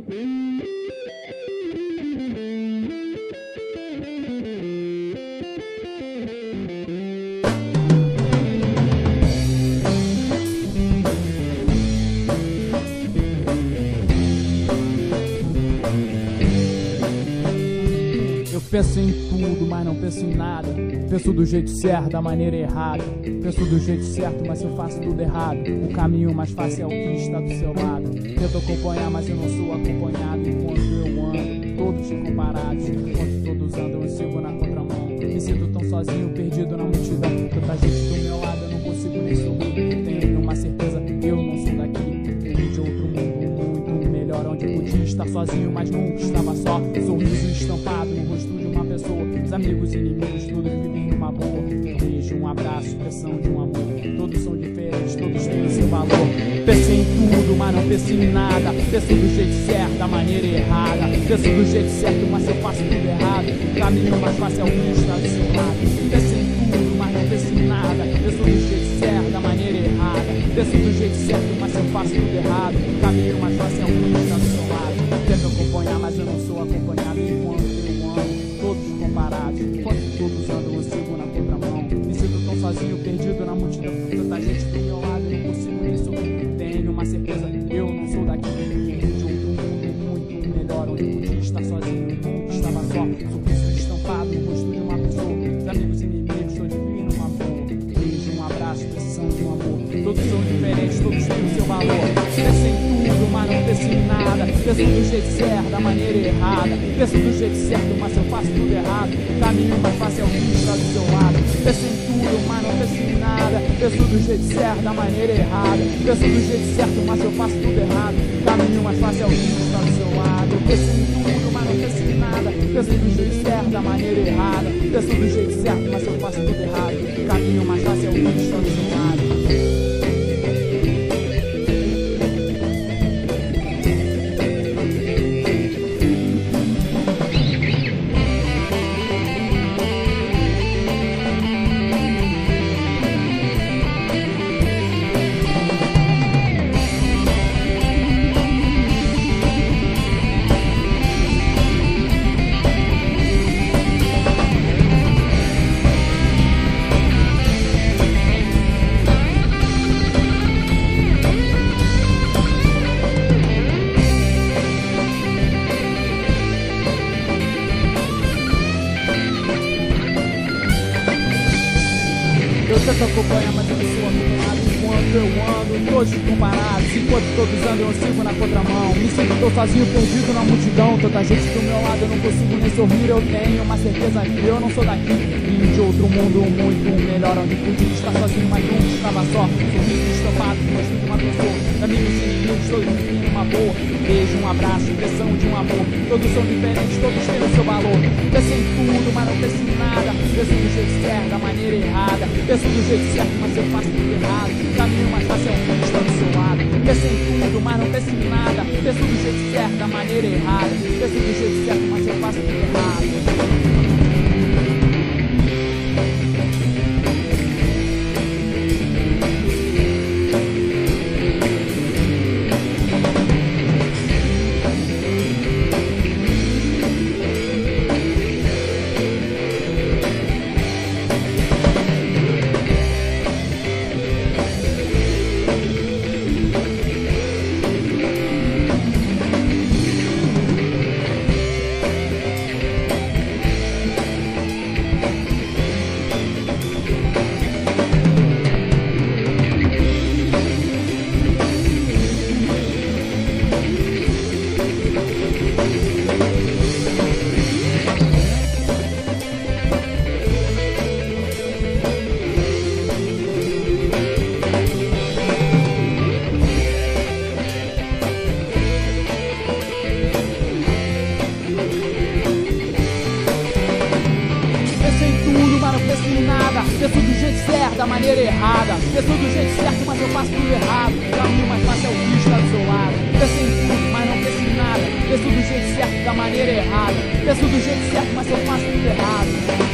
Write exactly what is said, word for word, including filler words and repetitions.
Penso em tudo, mas não penso em nada. Penso do jeito certo, da maneira errada. Penso do jeito certo, mas eu faço tudo errado. O caminho mais fácil é o que está do seu lado. Tento acompanhar, mas eu não sou acompanhado. Enquanto eu ando, todos ficam parados. Enquanto todos andam, eu sigo na contramão. Me sinto tão sozinho, perdido na multidão. Tanta gente do meu lado, eu não consigo nem sorrir. Tenho uma certeza, eu não sou daqui. Vim de outro mundo, muito melhor, onde podia estar sozinho, mas nunca estava só. Sorriso estampado no rosto de uma pessoa. Os amigos e inimigos, todos vivem numa boa. Beijo, um abraço, expressão de um amor. Todos são diferentes, todos têm o seu valor. Penso em tudo, mas não penso em nada. Penso do jeito certo, da maneira errada. Penso do jeito certo, mas eu faço tudo errado. O caminho mais fácil é o que está do seu lado. Penso em tudo, mas não penso em nada. Penso do jeito certo, da maneira errada. Penso do jeito certo, mas eu faço tudo errado. O caminho mais fácil é o que está do seu lado. Tento acompanhar, mas eu não sou acompanhado. Enquanto eu ando, todos comparados. Enquanto todos andam, eu sigo na contramão. Me sinto tão sozinho, perdido na multidão. Tanta gente do meu lado, eu não consigo nem sorrir. Tenho uma certeza, eu não sou daqui. De outro mundo muito melhor, onde podia estar sozinho, nunca estava só. Sorriso estampado no rosto de uma pessoa. Os amigos e inimigos, todos vivem numa boa. Beijo, um abraço, expressão de um amor. Todos são diferentes, todos têm o seu valor. Penso em tudo, mas não penso em nada. Penso do jeito certo, da maneira errada. Penso do jeito certo, mas eu faço tudo errado. O caminho mais fácil é o que está do seu lado. Penso em tudo, mas não penso em nada. Penso do jeito certo, da maneira errada. Penso do jeito certo, mas eu faço tudo errado. O caminho mais fácil é o que está do seu lado. Penso em tudo, mas não penso em nada. Penso do jeito certo, da maneira errada. Penso do jeito certo, mas eu faço tudo errado. O caminho mais fácil é o que está do seu lado. Eu tento acompanhar, mas eu não sou acompanhado. Enquanto eu ando, todos comparados. Enquanto todos andam, eu sigo na contramão. Me sinto tão sozinho, perdido na multidão. Tanta gente do meu lado, eu não consigo nem sorrir. Eu tenho uma certeza que eu não sou daqui. Vim de outro mundo muito melhor, onde podia estar sozinho, mas nunca estava só. Sorriso estampado no rosto de uma pessoa. Amigos e inimigos, todos vivem numa boa. Beijo, um abraço, expressão de um amor. Todos são diferentes, todos têm o seu valor. Penso em tudo, mas não penso em nada. Penso do jeito certo, da maneira errada. Penso do jeito certo, mas eu faço tudo errado. O caminho mais fácil é o que está do seu lado. Penso em tudo, mas não penso em nada. Penso do jeito certo, da maneira errada. Penso do jeito certo, mas eu faço tudo errado. Penso do jeito certo, da maneira errada. Penso do jeito certo, mas eu faço tudo errado. O caminho mais fácil é o que está do seu lado. Penso em tudo, mas não penso em nada. Penso do jeito certo, da maneira errada. Penso do jeito certo, mas eu faço tudo errado.